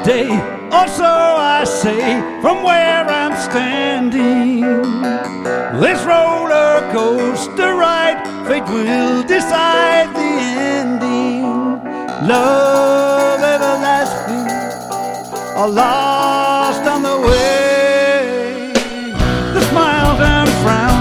day, or so I say from where I'm standing. This roller coaster ride, fate will decide the ending. Love everlasting, or lost on the way. The smiles and frowns